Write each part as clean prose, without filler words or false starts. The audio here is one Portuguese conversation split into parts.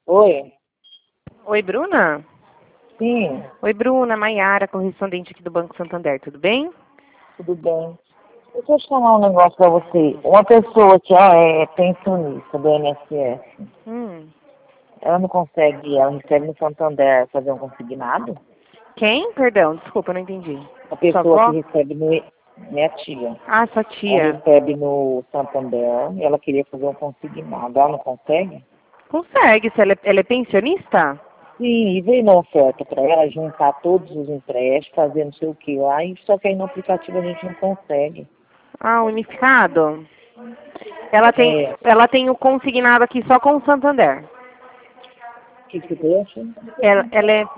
Oi? Oi, Bruna? Sim, Oi, Bruna, Maiara, correspondente aqui do Banco Santander, tudo bem? tudo bem. Deixa eu te falar um negócio pra você. Uma pessoa que é pensionista do INSS, Hum. ela não consegue, ela recebe no Santander fazer um consignado? Quem? Perdão, desculpa, eu não entendi. A Sua pessoa que avó? recebe no... Minha tia. Ah, sua Ela tia. recebe no Santander e ela queria fazer um consignado. Ela não consegue? Consegue, se ela é pensionista? Sim, e veio uma oferta para ela juntar todos os empréstimos, fazer não sei o que lá, e só que aí no aplicativo a gente não consegue. Ah, unificado? Ela tem, É, ela tem o consignado aqui só com o Santander. o que você acha? Ela é...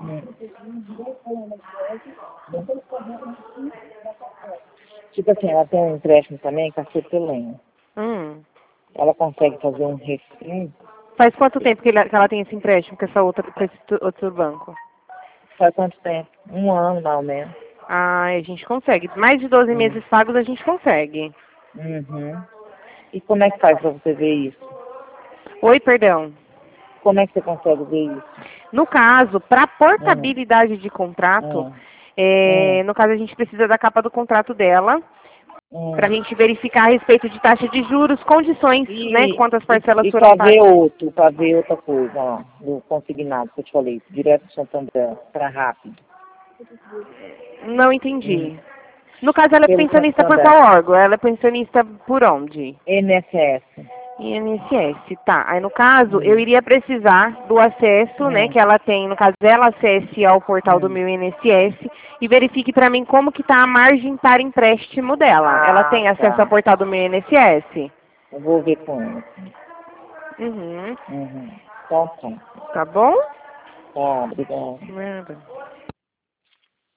Tipo assim, ela tem um empréstimo também com a Cepelém. Hum. Ela consegue fazer um refim. Faz quanto tempo que ela tem esse empréstimo com essa outra, com esse outro banco? Faz quanto tempo? Um ano, mais ou menos. Ah, a gente consegue. Mais de 12 Hum. meses pagos a gente consegue. Uhum. E como é que faz para você ver isso? Oi, perdão. Como é que você consegue ver isso? No caso, para Hum, portabilidade de contrato, hum, hum, no caso a gente precisa da capa do contrato dela, para a hum. gente verificar a respeito de taxa de juros, condições, né, E, quantas e, parcelas e foram pagas. para ver outra coisa, ó, do consignado que eu te falei, direto do Santander, para rápido. Não Hum. entendi. No caso, ela é Pelo pensionista por Santander. qual órgão? Ela é pensionista por onde? NSS. INSS, tá. Aí no caso, eu Hum, iria precisar do acesso, né, hum, que ela tem, no caso ela acesse ao portal do hum. meu INSS e verifique para mim como que tá a margem para empréstimo dela. Ela Ah, tem acesso ao tá. portal do meu INSS? Eu vou ver com ela. Uhum. Uhum. Então, tá. Tá bom? Tá, obrigada. Nada.